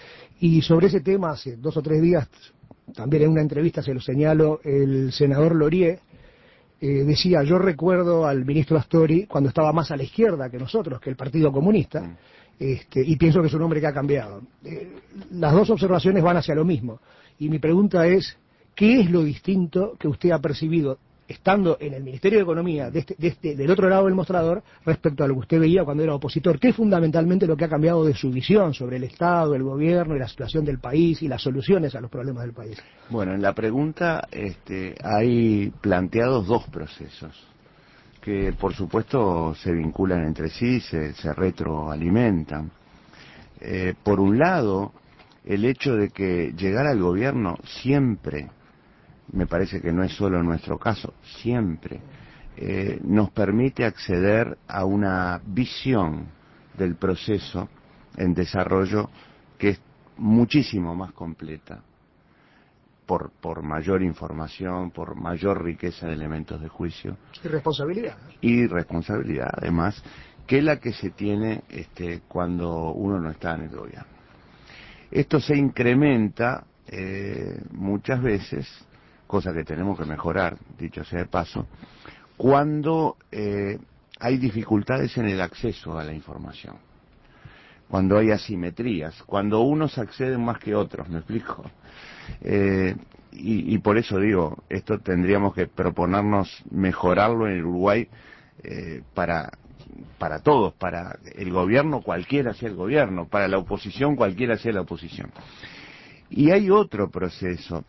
Y sobre ese tema, hace 2 o 3 días, también en una entrevista se lo señaló el senador Lorie, decía, yo recuerdo al ministro Astori cuando estaba más a la izquierda que nosotros, que el Partido Comunista, y pienso que es un hombre que ha cambiado. Las dos observaciones van hacia lo mismo. Y mi pregunta es, ¿qué es lo distinto que usted ha percibido estando en el Ministerio de Economía, del otro lado del mostrador, respecto a lo que usted veía cuando era opositor? ¿Qué es fundamentalmente lo que ha cambiado de su visión sobre el Estado, el gobierno y la situación del país y las soluciones a los problemas del país?
Bueno, en la pregunta hay planteados 2 procesos que por supuesto se vinculan entre sí, se retroalimentan. Por un lado, el hecho de que llegar al gobierno siempre, me parece que no es solo nuestro caso, siempre nos permite acceder a una visión del proceso en desarrollo que es muchísimo más completa, por mayor información, por mayor riqueza de elementos de juicio.
Y responsabilidad.
Y responsabilidad, además, que la que se tiene cuando uno no está en el gobierno. Esto se incrementa muchas veces, cosa que tenemos que mejorar, dicho sea de paso, cuando hay dificultades en el acceso a la información, cuando hay asimetrías, cuando unos acceden más que otros, ¿me explico? Y por eso digo, esto tendríamos que proponernos mejorarlo en el Uruguay para todos, para el gobierno cualquiera sea el gobierno, para la oposición cualquiera sea la oposición. Y hay otro proceso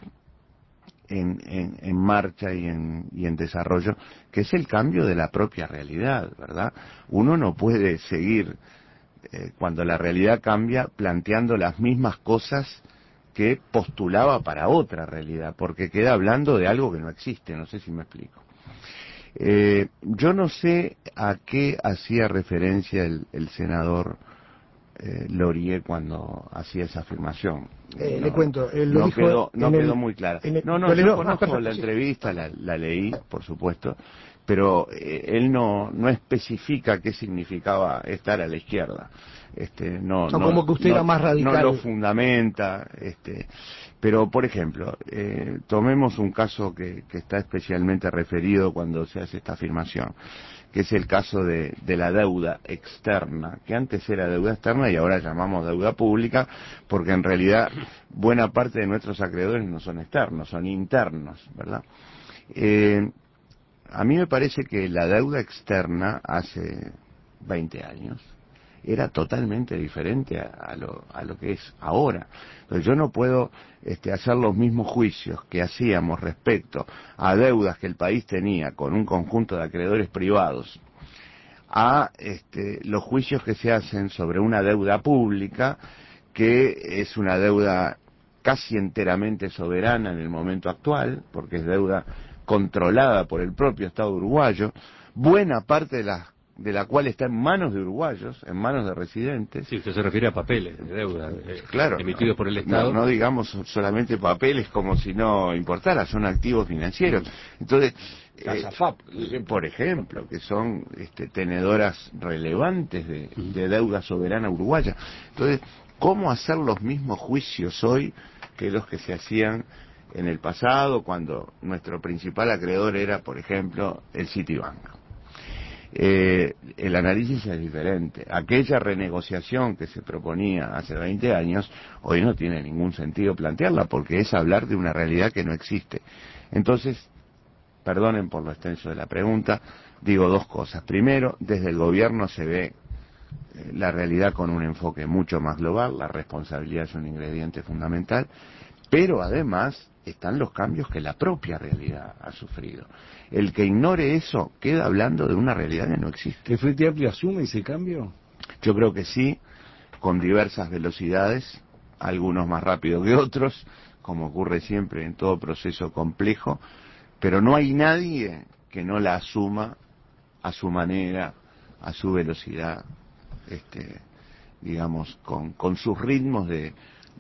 en marcha y en desarrollo, que es el cambio de la propia realidad, ¿verdad? Uno no puede seguir, cuando la realidad cambia, planteando las mismas cosas que postulaba para otra realidad, porque queda hablando de algo que no existe, no sé si me explico. Yo no sé a qué hacía referencia el senador Lorie cuando hacía esa afirmación.
Le cuento, él
no
dijo
quedó muy clara. Yo conozco la entrevista, la leí, por supuesto, pero él no especifica qué significaba estar a la izquierda.
Como que usted era más radical.
No lo fundamenta. Pero, por ejemplo, tomemos un caso que está especialmente referido cuando se hace esta afirmación, que es el caso de la deuda externa, que antes era deuda externa y ahora llamamos deuda pública, porque en realidad buena parte de nuestros acreedores no son externos, son internos, ¿verdad? A mí me parece que la deuda externa hace 20 años era totalmente diferente a lo que es ahora. Entonces yo no puedo hacer los mismos juicios que hacíamos respecto a deudas que el país tenía con un conjunto de acreedores privados a los juicios que se hacen sobre una deuda pública que es una deuda casi enteramente soberana en el momento actual, porque es deuda controlada por el propio Estado uruguayo, buena parte de la cual está en manos de uruguayos, en manos de residentes.
Sí, usted se refiere a papeles de deuda
claro,
emitidos por el Estado.
No digamos solamente papeles como si no importara, son activos financieros. Entonces,
CasaFAP,
por ejemplo, que son tenedoras relevantes de deuda soberana uruguaya. Entonces, ¿cómo hacer los mismos juicios hoy que los que se hacían en el pasado, cuando nuestro principal acreedor era, por ejemplo, el Citibank? El análisis es diferente. Aquella renegociación que se proponía hace 20 años, hoy no tiene ningún sentido plantearla, porque es hablar de una realidad que no existe. Entonces, perdonen por lo extenso de la pregunta, digo dos cosas. Primero, desde el gobierno se ve la realidad con un enfoque mucho más global, la responsabilidad es un ingrediente fundamental, pero además están los cambios que la propia realidad ha sufrido. El que ignore eso queda hablando de una realidad que no existe.
¿El Frente Amplio asume ese cambio?
Yo creo que sí, con diversas velocidades, algunos más rápido que otros, como ocurre siempre en todo proceso complejo, pero no hay nadie que no la asuma a su manera, a su velocidad, digamos, con sus ritmos de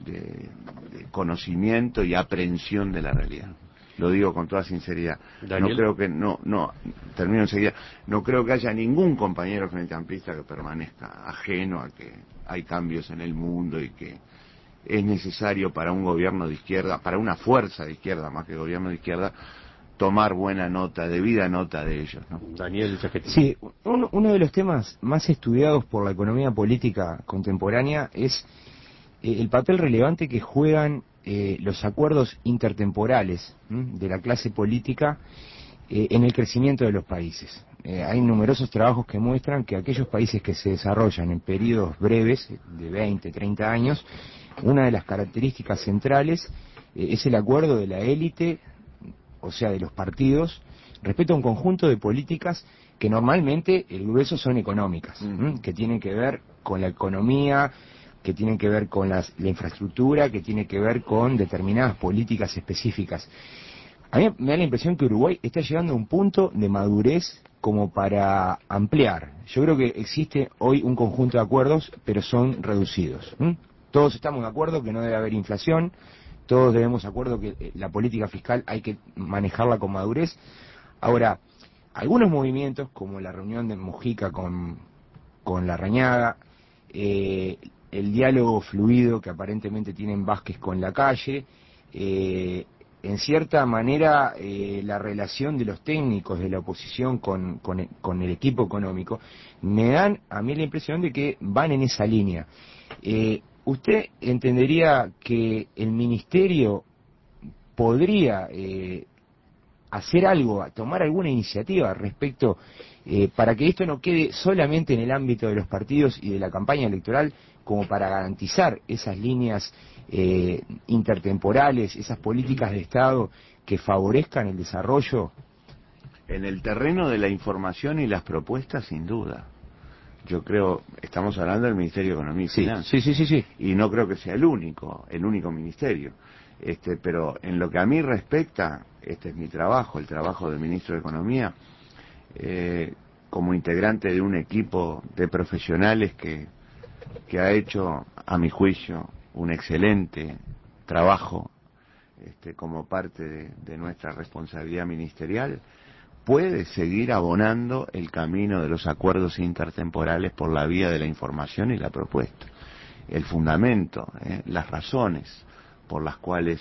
conocimiento y aprehensión de la realidad. Lo digo con toda sinceridad.
Daniel.
No creo que, termino enseguida, no creo que haya ningún compañero frente amplista que permanezca ajeno a que hay cambios en el mundo y que es necesario para un gobierno de izquierda, para una fuerza de izquierda más que gobierno de izquierda, tomar buena nota, debida nota de ellos, ¿no?
Daniel Chaquetti.
Sí, uno de los temas más estudiados por la economía política contemporánea es el papel relevante que juegan los acuerdos intertemporales de la clase política en el crecimiento de los países. Hay numerosos trabajos que muestran que aquellos países que se desarrollan en periodos breves, de 20, 30 años, una de las características centrales es el acuerdo de la élite, o sea, de los partidos, respecto a un conjunto de políticas que normalmente el grueso son económicas, que tienen que ver con la economía, que tienen que ver con la infraestructura, que tiene que ver con determinadas políticas específicas. A mí me da la impresión que Uruguay está llegando a un punto de madurez como para ampliar. Yo creo que existe hoy un conjunto de acuerdos, pero son reducidos. Todos estamos de acuerdo que no debe haber inflación, todos debemos de acuerdo que la política fiscal hay que manejarla con madurez. Ahora, algunos movimientos, como la reunión de Mujica con Larrañaga, el diálogo fluido que aparentemente tienen Vázquez con la calle, en cierta manera la relación de los técnicos de la oposición con el equipo económico, me dan a mí la impresión de que van en esa línea. ¿Usted entendería que el Ministerio podría hacer algo, tomar alguna iniciativa respecto para que esto no quede solamente en el ámbito de los partidos y de la campaña electoral, como para garantizar esas líneas intertemporales, esas políticas de Estado que favorezcan el desarrollo?
En el terreno de la información y las propuestas, sin duda. Yo creo, estamos hablando del Ministerio de Economía y Finanzas.
Sí.
Y no creo que sea el único ministerio. Pero en lo que a mí respecta, este es mi trabajo, el trabajo del Ministro de Economía, como integrante de un equipo de profesionales que ha hecho, a mi juicio, un excelente trabajo como parte de nuestra responsabilidad ministerial, puede seguir abonando el camino de los acuerdos intertemporales por la vía de la información y la propuesta. El fundamento, las razones por las cuales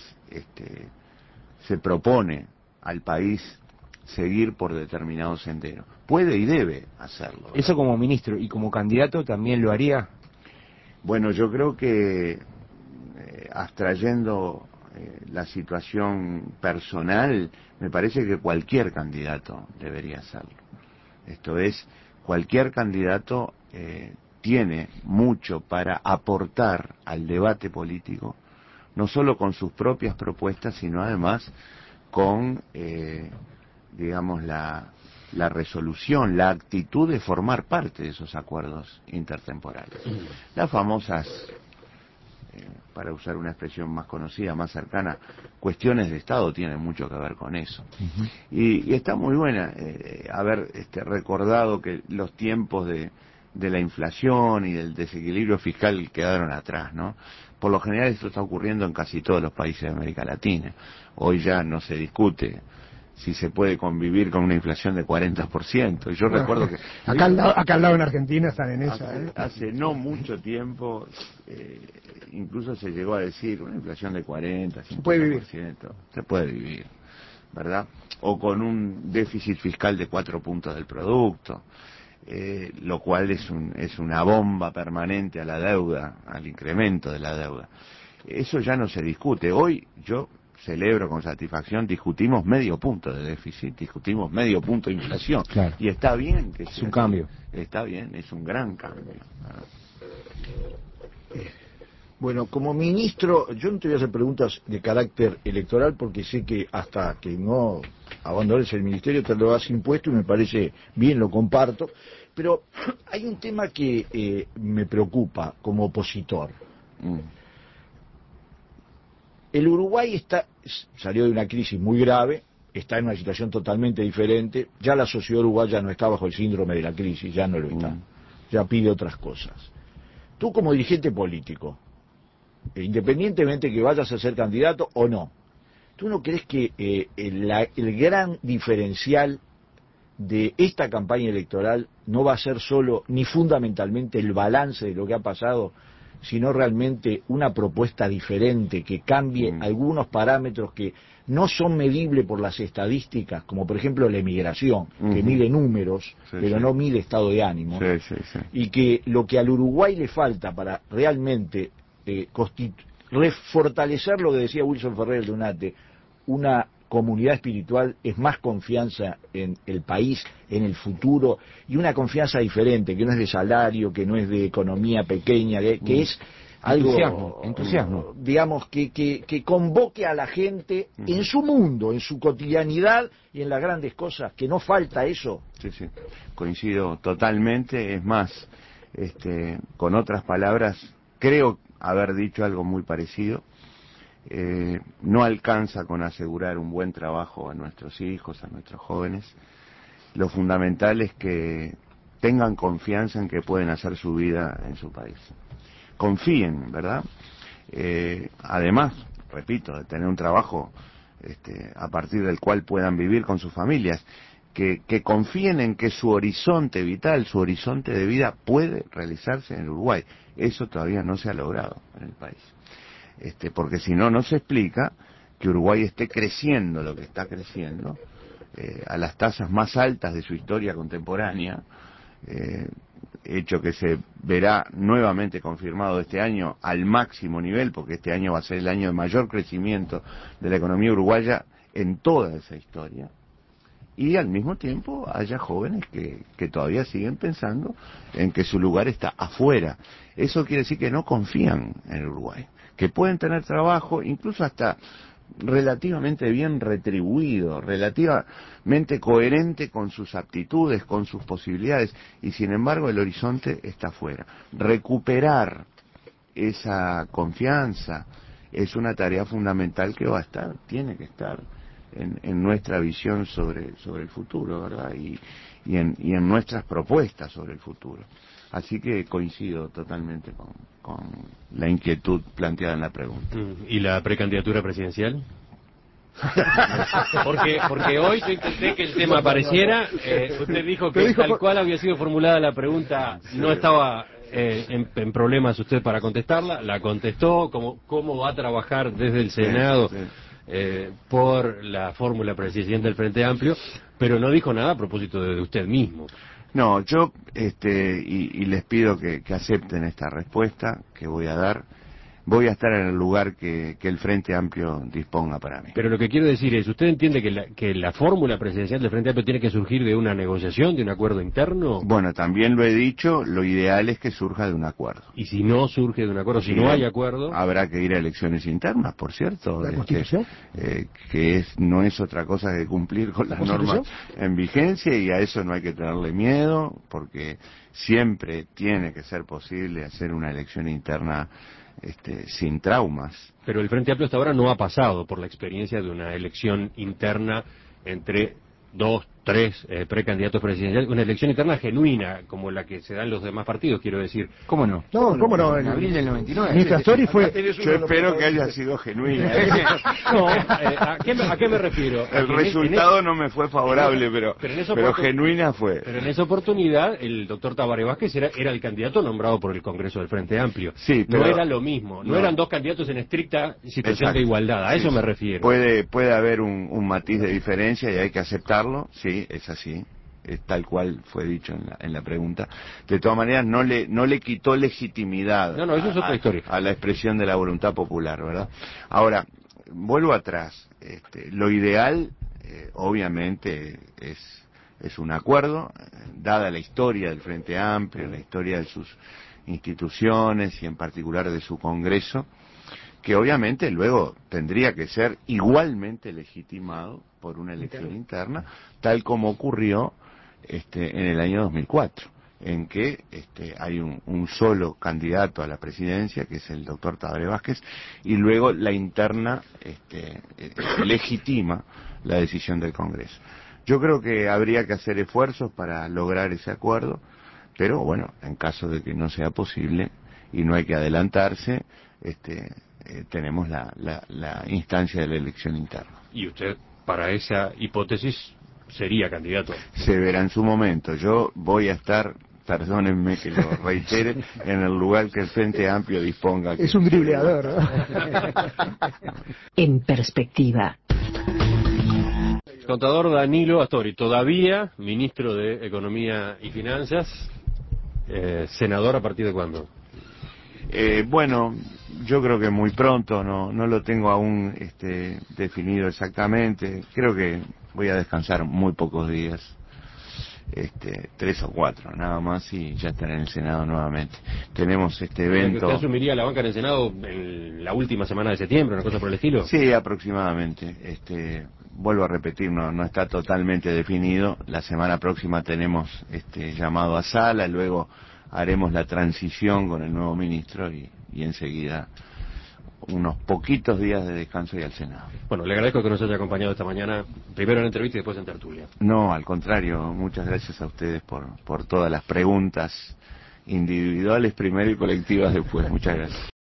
se propone al país seguir por determinado sendero. Puede y debe hacerlo.
¿Eso como ministro y como candidato también lo haría?
Bueno, yo creo que abstrayendo la situación personal, me parece que cualquier candidato debería hacerlo. Esto es, cualquier candidato tiene mucho para aportar al debate político, no solo con sus propias propuestas, sino además con, digamos, la resolución, la actitud de formar parte de esos acuerdos intertemporales. Las famosas para usar una expresión más conocida, más cercana, cuestiones de Estado tienen mucho que ver con eso. Y está muy buena haber recordado que los tiempos de la inflación y del desequilibrio fiscal quedaron atrás, ¿no? Por lo general esto está ocurriendo en casi todos los países de América Latina. Hoy ya no se discute si se puede convivir con una inflación de 40%. Yo recuerdo que...
Acá al lado en Argentina están en esa.
Hace no mucho tiempo, incluso se llegó a decir una inflación de 40, 50%. Se puede vivir, ¿verdad? O con un déficit fiscal de 4 puntos del producto. Lo cual es una bomba permanente a la deuda, al incremento de la deuda. Eso ya no se discute. Hoy yo celebro con satisfacción, discutimos medio punto de déficit, discutimos medio punto de inflación.
Claro.
Y está bien que
es un cambio.
Está bien, es un gran cambio.
Bueno, como ministro, yo no te voy a hacer preguntas de carácter electoral porque sé que hasta que no abandones el ministerio te lo has impuesto y me parece bien, lo comparto. Pero hay un tema que me preocupa como opositor. El Uruguay salió de una crisis muy grave, está en una situación totalmente diferente. Ya la sociedad uruguaya no está bajo el síndrome de la crisis, ya no lo está. Ya pide otras cosas. Tú como dirigente político, independientemente que vayas a ser candidato o no, ¿tú no crees que el gran diferencial de esta campaña electoral no va a ser solo ni fundamentalmente el balance de lo que ha pasado, sino realmente una propuesta diferente que cambie algunos parámetros que no son medibles por las estadísticas, como por ejemplo la emigración, que mide números, pero no mide estado de ánimo, y que lo que al Uruguay le falta para realmente fortalecer lo que decía Wilson Ferrer de UNATE, una comunidad espiritual, es más confianza en el país, en el futuro, y una confianza diferente, que no es de salario, que no es de economía pequeña, que es algo,
entusiasmo,
digamos, que convoque a la gente en su mundo, en su cotidianidad y en las grandes cosas, que no falta eso.
Sí, coincido totalmente, es más, con otras palabras, creo haber dicho algo muy parecido. No alcanza con asegurar un buen trabajo a nuestros hijos, a nuestros jóvenes. Lo fundamental es que tengan confianza en que pueden hacer su vida en su país. Confíen, ¿verdad? Además, repito, de tener un trabajo a partir del cual puedan vivir con sus familias, que confíen en que su horizonte vital, su horizonte de vida puede realizarse en Uruguay. Eso todavía no se ha logrado en el país. Porque si no, no se explica que Uruguay esté creciendo lo que está creciendo, a las tasas más altas de su historia contemporánea, hecho que se verá nuevamente confirmado este año al máximo nivel, porque este año va a ser el año de mayor crecimiento de la economía uruguaya en toda esa historia, y al mismo tiempo haya jóvenes que todavía siguen pensando en que su lugar está afuera. Eso quiere decir que no confían en Uruguay, que pueden tener trabajo, incluso hasta relativamente bien retribuido, relativamente coherente con sus aptitudes, con sus posibilidades, y sin embargo el horizonte está afuera. Recuperar esa confianza es una tarea fundamental que va a estar, tiene que estar en nuestra visión sobre el futuro, ¿verdad? Y en nuestras propuestas sobre el futuro. Así que coincido totalmente con la inquietud planteada en la pregunta.
¿Y la precandidatura presidencial? porque hoy yo intenté que el tema apareciera, usted dijo que tal cual había sido formulada la pregunta, no estaba en problemas usted para contestarla, la contestó, cómo va a trabajar desde el Senado por la fórmula presidencial del Frente Amplio, pero no dijo nada a propósito de usted mismo.
No, yo y les pido que acepten esta respuesta que voy a dar. Voy a estar en el lugar que el Frente Amplio disponga para mí.
Pero lo que quiero decir es, ¿usted entiende que la fórmula presidencial del Frente Amplio tiene que surgir de una negociación, de un acuerdo interno?
Bueno, también lo he dicho, lo ideal es que surja de un acuerdo.
Y si no surge de un acuerdo, si no hay acuerdo...
Habrá que ir a elecciones internas, por cierto.
¿La Constitución?
Que no es otra cosa que cumplir con las normas en vigencia, y a eso no hay que tenerle miedo, porque siempre tiene que ser posible hacer una elección interna sin traumas.
Pero el Frente Amplio hasta ahora no ha pasado por la experiencia de una elección interna entre 2, 3 precandidatos presidenciales, una elección interna genuina, como la que se da en los demás partidos, quiero decir.
¿Cómo no?
No, ¿cómo no?
En abril del 99.
Mientras Tori fue...
Yo espero que haya sido genuina.
No, ¿a qué me refiero?
El resultado no me fue favorable, pero genuina fue.
Pero en esa oportunidad el doctor Tabaré Vázquez era el candidato nombrado por el Congreso del Frente Amplio.
Sí, pero
no era lo mismo, no eran dos candidatos en estricta situación
Exacto.
de igualdad, a eso me refiero.
Puede haber un matiz de diferencia y hay que aceptarlo, sí, es así. Es tal cual fue dicho en la pregunta. De todas maneras, no le quitó legitimidad
No, eso es otra historia.
a la expresión de la voluntad popular, ¿verdad? Ahora, vuelvo atrás. Lo ideal, obviamente, es un acuerdo, dada la historia del Frente Amplio, la historia de sus instituciones y en particular de su Congreso, que obviamente luego tendría que ser igualmente legitimado por una elección interna, tal como ocurrió en el año 2004, en que hay un solo candidato a la presidencia, que es el doctor Tabaré Vázquez, y luego la interna legitima la decisión del Congreso. Yo creo que habría que hacer esfuerzos para lograr ese acuerdo, pero bueno, en caso de que no sea posible y no hay que adelantarse, tenemos la instancia de la elección interna.
Y usted, para esa hipótesis, sería candidato.
Se verá en su momento. Yo voy a estar, perdónenme que lo reitere, en el lugar que el Frente Amplio disponga.
Es un dribleador, ¿no?
En perspectiva.
Contador Danilo Astori, todavía ministro de Economía y Finanzas, senador, ¿a partir de cuándo?
Bueno, yo creo que muy pronto, no lo tengo aún definido exactamente. Creo que voy a descansar muy pocos días, 3 o 4 nada más, y ya estaré en el Senado nuevamente. Tenemos este evento.
¿Usted asumiría la banca en el Senado en la última semana de septiembre, una cosa por el estilo?
Sí, aproximadamente. Vuelvo a repetir, no está totalmente definido. La semana próxima tenemos llamado a sala, luego haremos la transición con el nuevo ministro y enseguida unos poquitos días de descanso y al Senado.
Bueno, le agradezco que nos haya acompañado esta mañana, primero en entrevista y después en tertulia.
No, al contrario, muchas gracias a ustedes por todas las preguntas individuales primero y colectivas después. Muchas gracias.